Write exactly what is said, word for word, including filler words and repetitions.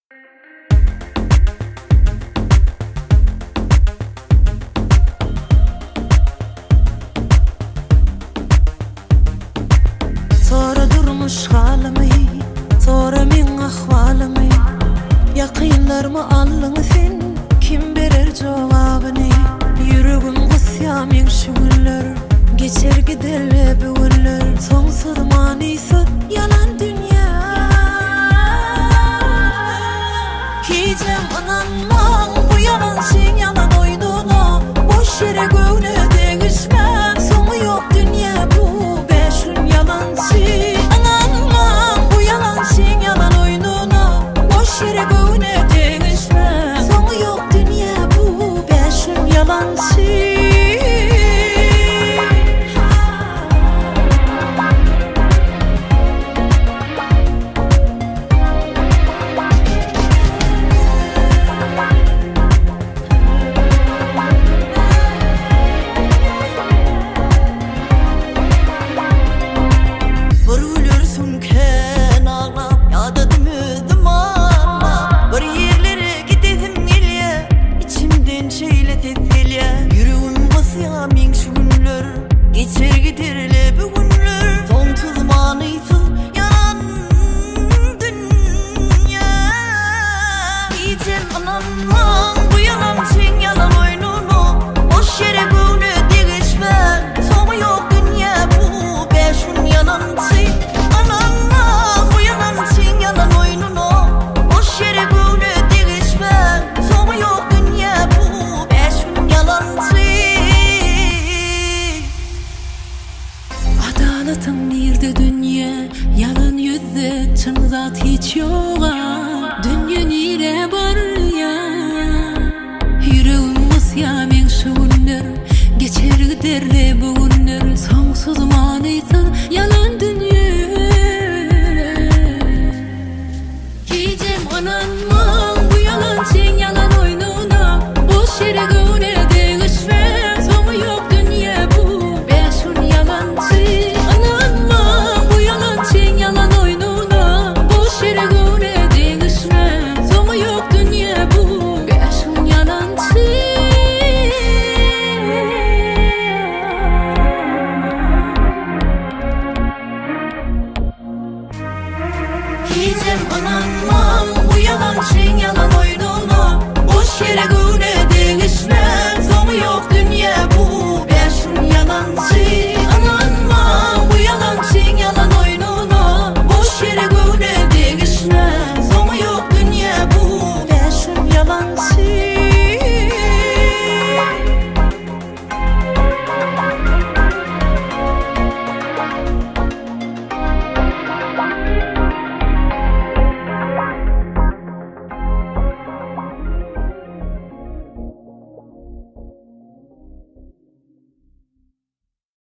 Sonra durmuş halimi, sonra min ahvalimi, yakınlarımı alın sen, kim verir cevabını? Yüreğim kısya min şüller, geçer giderle büyüller, sonsuz manisi yalan dünya. Hicem ananmam bu yalan sen yalan oyduğuna, boş yere göğüne değişmem, sonu yok dünya bu beşin yalancı. Ananmam bu yalan sen yalan oyduğuna, boş yere göğüne değişmem, sonu yok dünya bu beşin yalancı. Geçer giderle bugünler, sonsuz manisi yalan dünya. Diyeceğim ananmam bu yalan sen yalan oyununu, boş yere göğüne değişmem, sonu yok dünya bu beşin yalancı. Ananmam bu yalan sen yalan oyununu, boş yere göğüne değişmem, sonu yok dünya bu beşin yalancı. Adaletın nerede dünya, yalan yüzde çın zat hiç yok. Dünya nere var ya, yüreğim ısya men şu günler, geçer giderle bu günler, sonsuz manisi yalan dünya. Hicem ananmam